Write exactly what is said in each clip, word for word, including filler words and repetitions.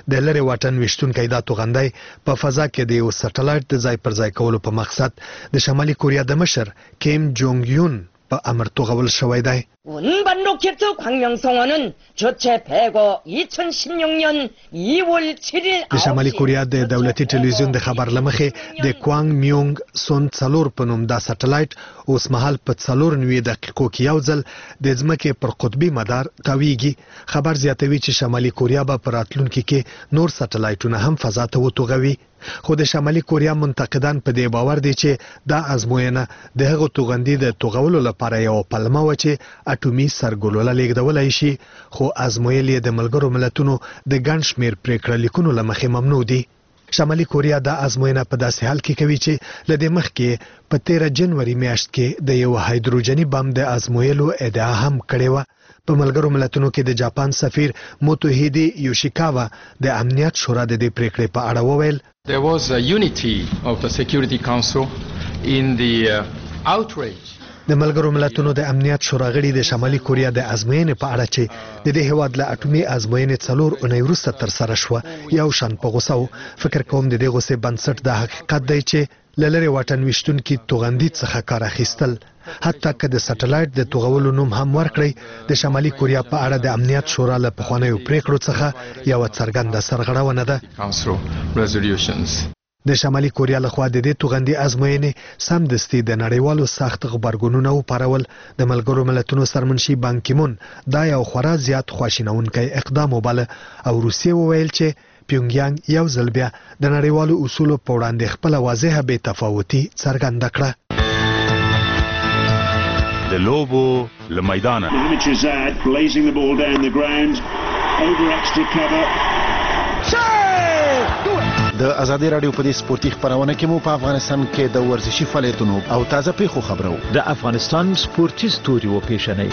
د لرې واټن ویشتونکی دا توغندی په فضا کې د یو سټلایټ د ځای پر ځای کولو په مقصد د شمالي کوریا د مشر کیم جونګ یون په امر توغول شوی دی. 운반 로켓 광명성원은 주체 백오 이천십육 년 이월 칠일 د شمالي کوریا د دولتي ټلویزیون د خبر لمخې د کوانګ میونګ سون څلور په نوم دا سټلایټ اوس مهال په څلور نوي دقیقو کې یو ځل د ځمکې پر قطبي مدار تاویږي. خبر زیاتوي چې شمالي کوریا به په راتلونکي کې نور سټلایټونه هم فضا ته وتوغوي. خو د شمالي کوریا منتقدان په دې باور دي چې دا ازموینه د هغو توغندي د توغولو لپاره یو پلمه و چې اټومي سرګلوله لیږدولی شي، خو ازمویل یې د ملګرو ملتونو د ګڼ شمېر پرېکړه لیکونو له مخې ممنوع دي. شمالي کوریا دا ازموینه په داسې حال کې کوي چې له دې مخکې په تیره جنوري میاشت کې د یو هایدروجني بم د ازمویلو ادعا هم کړې وه. په ملګرو ملتونو کې د جاپان سفیر موتوهیدي یوشیکاوا د امنیت شورا د دې پرېکړې په اړه وویل There was a unity of the Security Council in the uh, outrage. د ملګرو ملتونو د امنیت شورا غړي د شمالي کوریا د ازموینې په اړه چې د دې هیواد له اټومي ازموینې څلور اونۍ وروسته ترسره شوه یو شان په غوسه و. فکر کوم د دې غوسې بنسټ د حقیقت دی چې له لرې واټن ویشتونکي توغندي څخه کار اخیستل، حتی که د سټلایټ د توغولو نوم هم ورکړئ، د شمالي کوریا په اړه د امنیت شورا له پخوانیو پریکړو څخه یوه څرګنده سرغړونه ده. د شمالي کوریا لخوا د دې توغندي ازموینې سمدستي د نړیوالو سخت غبرګونونه وپارول. د ملګرو ملتونو سرمنشي بان کیمون دا یو خورا زیات خواشینونکی اقدام وباله او روسیې وویل چې پیونګیانګ یو ځل بیا د نړیوالو اصولو په وړاندې خپله واضحه بې تفاوتي څرګنده کړه. د لوبو له میدانه د ازادي رادیو په دې سپورتي خبرونه کې مو په افغانستان کې د ورزشي فعالیتونو او تازه پیښو خبرو د افغانستان سپورتي ستوري او پیشنې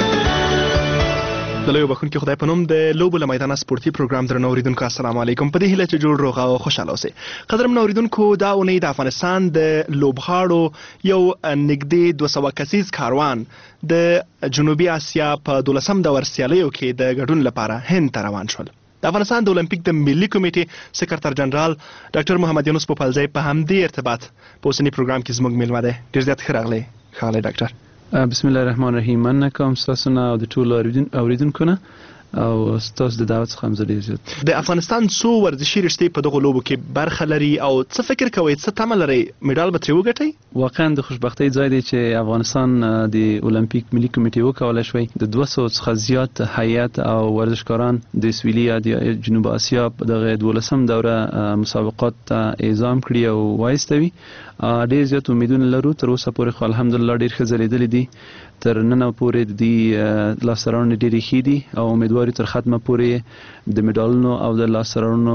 د لوی بخون کې خدای په نوم د لوبو له میدانه سپورتي پروګرام درنو اوریدونکو السلام علیکم. په دې هیله چې جوړ روغ او خوشاله اوسئ. قدرمن اوریدونکو دا اونۍ د افغانستان د لوبغاړو یو نږدې دوه سوه کسیز کاروان د جنوبي اسیا په دولسم دور سیالیو کې د ګډون لپاره هند ته روان شول. د افغانستان د اولمپیک د ملي کمیټې سکرټر جنرال ډاکټر محمد یونس پوپلزی په همدې ارتباط په اوسني پروګرام کې زموږ میلمه دی. ډېر زیات ښه راغلی ښاغلی ډاکټر. بسم الله الرحمن الرحیم. مننه کوم ستاسو نه او د ټولو اوریدونکو نه او ستاسو د دعوت څخه هم زه ډېر زیات. د افغانستان څو ورزشي رشتې په دغو لوبو کې برخه لري او څه فکر کوئ څه تمه لرئ مډال به ترې وګټئ؟ واقعا د خوشبختۍ ځای دی چې افغانستان د اولمپیک ملي کمیټې وکولی شوی د دوه سوو څخه زیات هیئت او ورزشکاران د سویلي یا د جنوب اسیا په دغه دولسم دوره مسابقات ته اعزام کړي او وایستوي. ډېر زیات امیدونه لرو. تر اوسه پورې خو الحمدلله ډېر ښه ځلېدلي دي. تر ننه پورې د دې لاسته راوړنې ډېرې ښې دي او امیدوار تر ختمه پورې د مډالونو او د لاسته راوړنو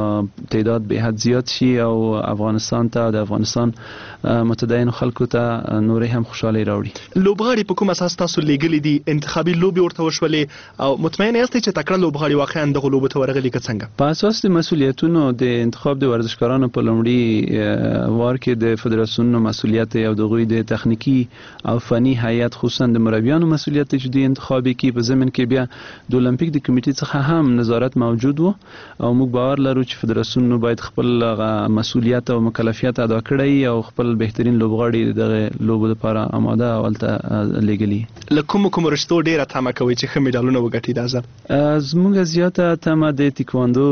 تعداد به حد زیات شي او افغانستان ته د افغانستان متدینو خلکو ته نورې هم خوشحالۍ راوړي. لوبغاړي په کوم اساس تاسو لیږلي دي؟ انتخابي لوبې ورته وشولې او مطمئن یاستئ چې تکړه لوبغاړي واقعا دغو لوبو ته ورغلي که څنګه؟ په اساس د مسؤلیتونو د انتخاب د ورزشکارانو په لومړي وار کې د فدراسیونونو مسؤلیت او د هغوی د تخنیکي او فني هیئت خصوصا د مربیانو مسؤلیت چې دوی انتخابي کړي. په ضمن کې بیا د اولمپیک د کمیټې څخه هم نظارت موجود و او موږ باور لرو چې فدراسیونونو باید خپل مسؤلیت او مکلفیت ادا کړی او خپل بهترین لوبغاړي دغه لوبو لپاره آماده او هلته لیږلي. له کومو کومو رشتو ډېره تمه کوئ چې ښه مډالونه وګټي دا ځل؟ زموږ زیاته تمه د تیکواندو،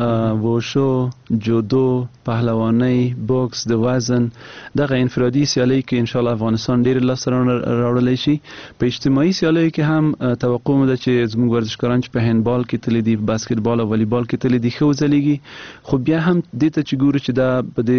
ووشو، جودو، پهلوانۍ، بوکس، د وزن دغه انفرادي سیالۍ کې انشاءالله افغانستان ډېر لاسته راوړلی شي. په اجتماعي سیالیو کې هم توقع مو ده چې زموږ ورزشکاران چې په هندبال کې تللي دي، باسکټبال او والیبال کې تللي دي ښه وځلیږي. خو بیا هم دې ته چې ګورو چې دا په دې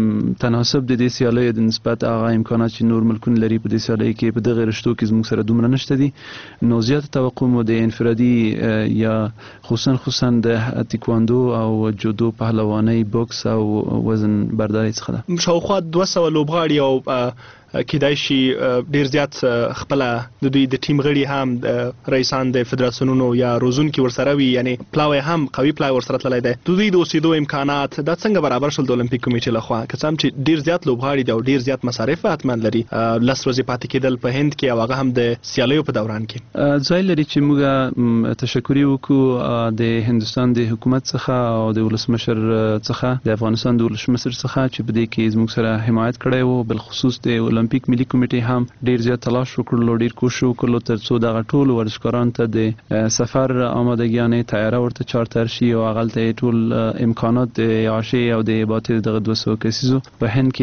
تناسب د دې سیالیو د نسبت هغه امکانات چې نور ملکونه لري په دې سیالیو کې په دغه رشتو کې زموږ سره دومره نشته دي، نو زیاته توقع مو د انفرادي یا خصوصا خصوصا د تیکواندو او جودو، پهلوانۍ، بوکس او وزن بردارۍ څخه ده. شاوخوا دوه سوه لوبغاړي او کیدای شي ډیر زیات خپل د دوی د ټیم غړي هم رئیسان د فدراسیونونو یا روزونکي ورسره وي، یعنی پلاوی هم قوي پلاوی ورسره تللی دی. د دوی د اوسېدو امکانات دا څنګه برابر شول د اولمپیک کمیټې لخوا؟ که څه هم چې ډیر زیات لوبغاړي دي او ډیر زیات مصارف حتما لري، لس ورځې پاتې کېدل په هند کې او هغه هم د سیالیو په دوران کې ځای لري چې موږ تشکري وکړو د هندستان د حکومت څخه او د ولسمشر څخه، د افغانستان د ولسمشر څخه چې په دې کې زموږ سره حمایت کړی وو. بالخصوص د اولمپیک ملي کمیټې هم ډیر زیات تلاش وکړلو، ډیر کوشش وکړلو تر څو دغه ټول ورزشکارانو ته د سفر آمادګیانې تیاره ورته چارتر شي او هغلته ټول امکانات د عاشي او د باتې دغه دوه سوه کسیزو په هند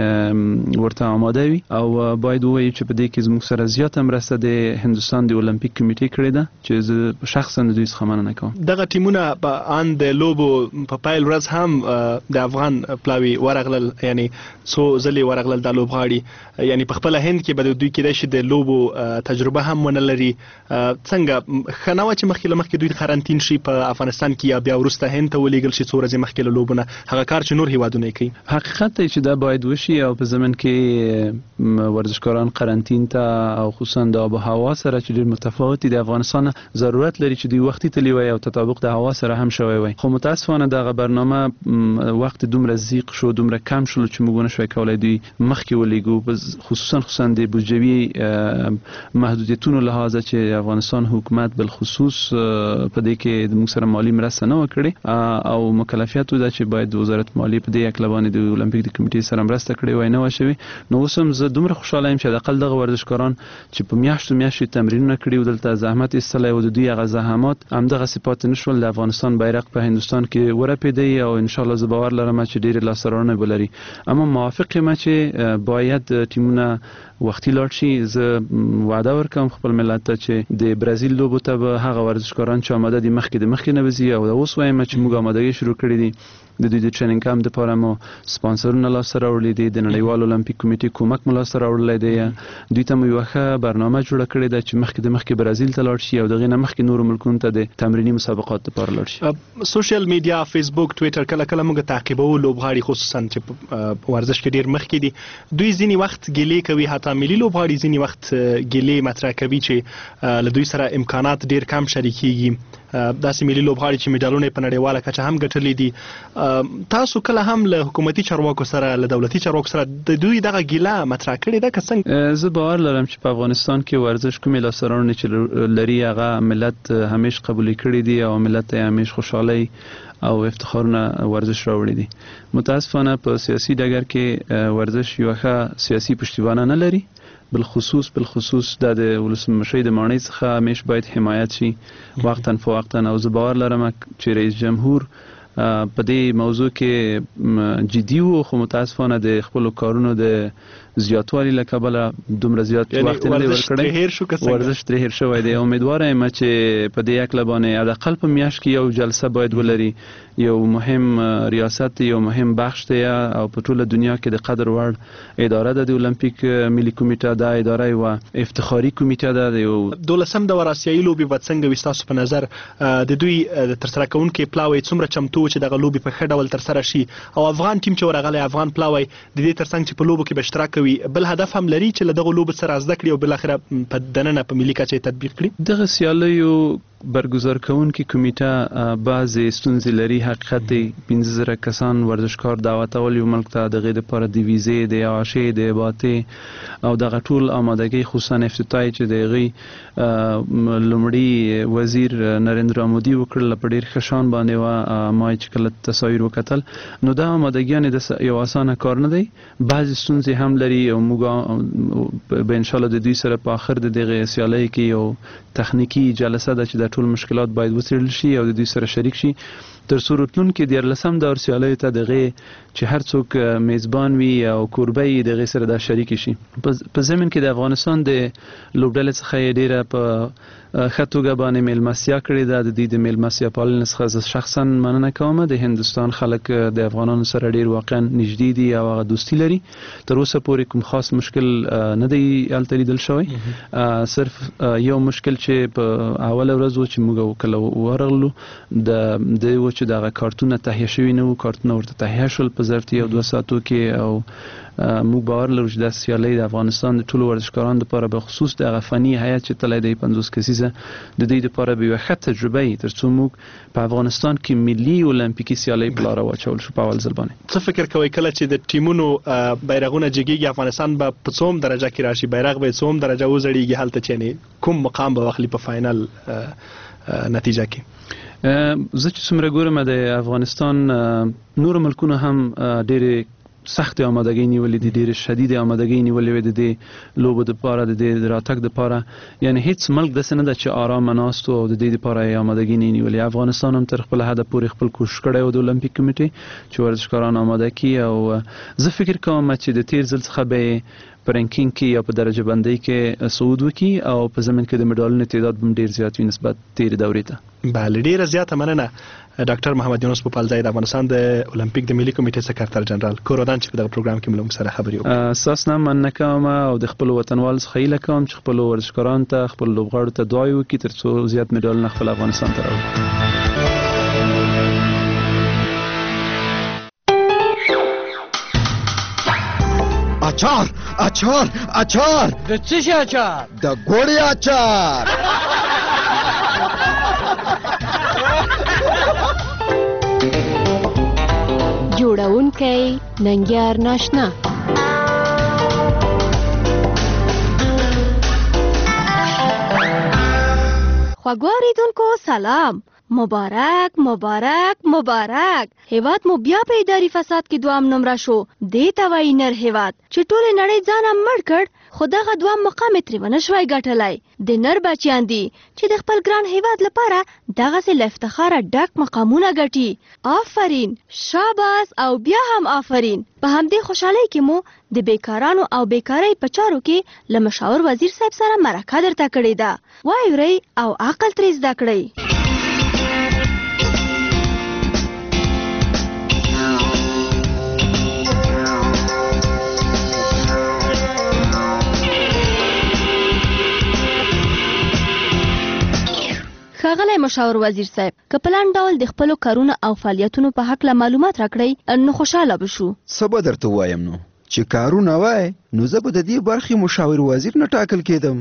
کې ورته آماده وي. او باید ووایو چې په دې کې زموږ سره زیاته مرسته د هندستان د اولمپیک کمیټې کړې ده چې زه شخصا د دوی څخه مننه کوم. دغه ټیمونه په ان د لوبو په پایل ورځ هم د افغان پلاوي ورغلل، یعنی څو ځلې ورغلل د لوبغاړي، یعنی په خپل هند کې به دوی کېدای شي د لوبو تجربه هم ونه لري. څنګه ښه نه وه چې مخکې له مخکې دوی قرنطین شي په افغانستان کې یا بیا وروسته هند ته ولېږل شي څو ورځې مخکې له لوبو نه، هغه کار چې نور هیوادونه کوي؟ حقیقت دی چې دا باید وشي او په زمن کې ورزشکاران قرنطین ته او خصوصا د آب و هوا سره چې ډېر متفاوت دي د افغانستان ضرورت لري چې دوی وختي تللی وای او تطابق د هوا سره هم شوی وای. خو متاسفانه دغه برنامه وخت دومره ضیق شو، دومره کم شول چې موږ نشوای کولی دوی مخکې ولېږو، خصوصا خصوصا د بودجوي محدودیتونو لحاظه چې افغانستان حکومت بالخصوص په دې کې د موږ سره مالی مرسته نه وکړي او مکلفیت و ده چې باید د وزارت مالیې په دې هکله باندې د اولمپیک د کمیټې سره مرسته کړې وای نه وه شوې. نو اوس هم زه دومره خوشحاله یم چې حداقل دغه ورزشکاران چې په میاشتو میاشتې تمرینونه کړي و، دلته زحمت ایستلی و، د دوی هغه زحمات همدغسې پاتې نه شول. د افغانستان بیرغ په هندوستان کې ورپېدی او انشاءالله زه باور لرم چې ډېرې لاسته راوړنې به لري. اما موافق یم چې باید ټیمونه وختي لاړ شي. زه وعده ورکوم خپل ملت ته چې د برازیل لوبو ته به هغه ورزشکاران چې آماده دي مخکې د مخکې نه به ځي او اوس وایم چې موږ آمادګي شروع کړي دي. د دوی د ټریننګ کامپ دپاره مو سپانسرونه لاسته راوړي دي، د نړیوال اولمپیک کمیټې کومک مو لاسته راوړلی دی، دوی ته مو یوه ښه برنامه جوړه کړې ده چې مخکې د مخکې برازیل ته لاړ شي او د هغې نه مخکې نورو ملکونو ته د تمریني مسابقات دپاره لاړ شي. سوشل میډیا، فیسبوک، ټویټر کله کله موږ تعقیبوو لوبغاړي خصوصا چې په ورزش کې ډېر مخکې دي، دوی ځینې وخت ګیلې کوي، حتی ملي لوبغاړي ځینې وخت ګیلې مطرح کوي چې له دوی سره امکانات ډېر کم شریکېږي. داسې ملي لوبغاړي چې میډالونه په نړیواله کچه هم ګټلي دي. تاسو کله هم له حکومتي چارواکو سره، له دولتي چارواکو سره د دوی دغه ګیله مطرح کړې ده که څنګه؟ زه باور لرم چې په افغانستان کې ورزش کومې لاسته راوړنې چې لري هغه ملت همیش قبولې کړي دي او ملت ته همیش خوشحالۍ او افتخارونه ورزش راوړي دي. متاسفانه په سیاسي ډګر کې ورزش یوه ښه سیاسي پشتیبانه نه لري، بالخصوص بالخصوص دا د ولسمشۍ د ماڼۍ څخه همیش باید حمایت شي وقتا فوقتا. او زه باور لرم چې رئیس جمهور په دې موضوع کې جدي و، خو متاسفانه د خپلو کارونو د زیاتوالي له کبله دومره زیات وخت نه دی ورکړی، ورزش ترې هیر شوی دی. امیدواره یم چې په دې هکله باندې حداقل په میاشت کې یو جلسه باید ولري، یو مهم ریاست، یو مهم بخش دی او په ټوله دنیا کې د قدر وړ اداره ده د اولمپیک ملي کمیټه. دا اداره یوه افتخاري کمیټه ده. د دولسم دور آسیایي لوبې به څنګه وي ستاسو په نظر؟ د دوی د ترسره کوونکي پلاوی څومره چمتو چې دغه لوبې په ښه ډول ترسره شي؟ او افغان ټیم چې ورغلی، افغان پلاوی د دې ترڅنګ چې په لوبو کې به اشتراک کوي، بل هدف هم لري چې له دغه لوبو سره زده کړي او بالاخره په دننه په ملي کچه تطبیق کړي؟ دغه سیالیو برگزار کوونکې کمیټه بعضې ستونزې لري. حقیقت دی پنځه زره کسان ورزشکار دعوتول یو ملک ته د هغې دپاره د ویزې، د عاشې، د باتې او دغه ټول آمادګۍ، خصوصا افتتاحي چې د هغې لومړي وزیر نریندرا مودي وکړله په ډېر ښه شان باندې وه. ما چې کله تصاویر وکتل نو دا آمادګیانې د یو اسانه کار نه دی، بعضې ستونزې هم لري او موږ به انشاءالله د دوی سره په آخر د دغې سیالۍ کې یو تخنیکي جلسه ده چې د ټول مشکلات باید وڅېړل شي او د دوی سره شریک شي تر څو راتلونکي دیارلسم دور سیالیو ته د هغې چې هر څوک میزبان وي او کوربه یې د هغې سره دا شریکې شي. په ضمن کې د افغانستان د لوبډلې څخه یې ډېره په ښه توګه باندې میلمستیا کړې ده. د دوی د میلمستیا پالنې څخه زه شخصا مننه کوم. د هندوستان خلک د افغانانو سره ډېر واقعا نږدې دي او هغه دوستي لري. تر اوسه پورې کوم خاص مشکل نه دی هلته لیدل شوی. صرف یو مشکل چې په اوله ورځ و چې موږ کله ورغلو د و چې دغه کارتونه تهیه شوي نه وو، کارتونه ورته تهیه شول په ظرف یو دوه ساعتو کې. او موږ باور لرو چې د سیالۍ د افغانستان د ټولو ورزشکارانو لپاره به خصوص دغه فني هیئت چې تللی دی پنځوس کسیزه د دې لپاره به یوه ښه تجربه وي تر څو موږ په افغانستان کې ملي اولمپیکي سیالۍ په لاره واچول شو په اول ځل باندې. څه فکر کوئ کله چې د ټیمونو بیرغونه جګیږي افغانستان به په څوم درجه کې راشي، بیرغ به څوم درجه وځړیږي هلته چې یعنې کوم مقام به واخلي په فاینل نتیجه کې؟ زه چې څومره ګورم د افغانستان نور ملکونو هم ډېرې سخت آمادګۍ نیولې دي، ډېرې شدید آمادګۍ نیولې وې د دې لوبو دپاره، د دې راتګ دپاره. یعنې هیڅ ملک داسې نه ده چې آرامه ناست و او د دې دپاره یې آمادګي نه نیولې. افغانستان هم تر خپل حده پورې خپل کوشش کړی و د اولمپیک کمیټې چې ورزشکاران آماده کړي. او زه فکر کوم چې د تیر ځل څخه به په رنکینګ کې یا په درجه بندۍ کې صعود وکړي او په ضمن کې د مډالونو تعداد به ډېر زیات وي نسبت تېرې دورې ته. بله، ډېره زیاته مننه ډاکټر محمد یونس پوپلزی د افغانستان د اولمپیک د ملي کمیټې سکرټر جنرال کورودان چې په دغه پروګرام کې موږ سره خبرې وکړو. ستاسو نه مننه کوم او د خپلو وطنوالو څخه هیله کوم چې خپلو ورزشکارانو ته خپلو لوبغاړو ته دعا وکړي تر څو زیات مډالونه خپل افغانستان ته راوړي. اچار اچار اچار د څه شي اچار؟ د ګوړې اچار. جوړونکی ننګیار ناشنا. خوږو اوریدونکو سلام، مبارک مبارک مبارک. هیواد مو بیا په اداري فساد کې دوام نمره شو. دې ته وایي نر هیواد چې ټولې نړۍ ځانه مړ کړ خو دغه دوام مقام یې ترې ونه شوی ګټلی. د نر بچیان دي چې د خپل ګران هیواد لپاره دغسې له افتخاره ډک مقامونه ګټي. آفرین، شاباس او بیا هم آفرین. په همدې خوشحالۍ کې مو د بیکارانو او بیکارۍ په چارو کې له مشاور وزیر صاحب سره مرکه درته کړې ده. واورئ او عقل ترې زده کړئ. ښاغلی مشاور وزیر صاحب، که په لاند ډول د خپلو کارونو او فعالیتونو په هکله معلومات راکړئ نو خوشحاله به شو. څه به درته ووایم نو چې کارونه وای نو زه به د دې برخې مشاور وزیر نه ټاکل کېدم.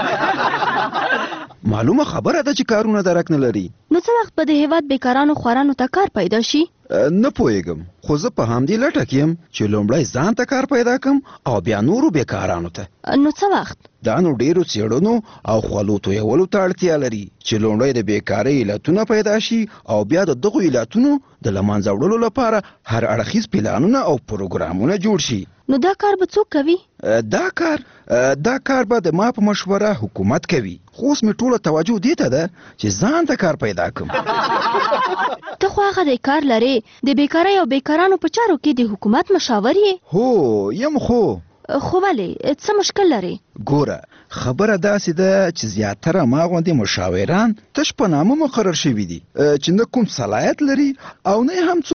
معلومه خبره ده چې کارونه درک نه لري. نو څه وخت به د هیواد بیکارانو خوارانو ته کار پیدا شي؟ نه پوهېږم، خو زه په همدې لټه کې یم چې لومړی ځان ته کار پیدا کړم او بیا نورو بیکارانو ته. نو څه وخت؟ دا نو ډېرو څېړنو او خولو تویولو ته اړتیا لري چې لومړی د بیکارۍ علتونه پیدا شي او بیا د دغو علتونو د له منځه وړلو لپاره هر اړخیز پلانونه او پروګرامونه جوړ شي. نو دا کار به څوک کوي؟ دا کار دا کار به د ما په مشوره حکومت کوي. خو اوس مې ټوله توجه دې ته ده چې ځان ته کار پیدا کړم. ته خو هغه د کار لرې، د بیکارۍ او بیکارانو په چارو کې د حکومت مشاور یې؟ هو یم. خو خو ولې څه مشکل لري؟ ګوره، خبره داسې ده چې زیاتره ما غوندې مشاوران تش په نامه مقرر شوي دي چې نه کوم صلاحیت لري او نه هم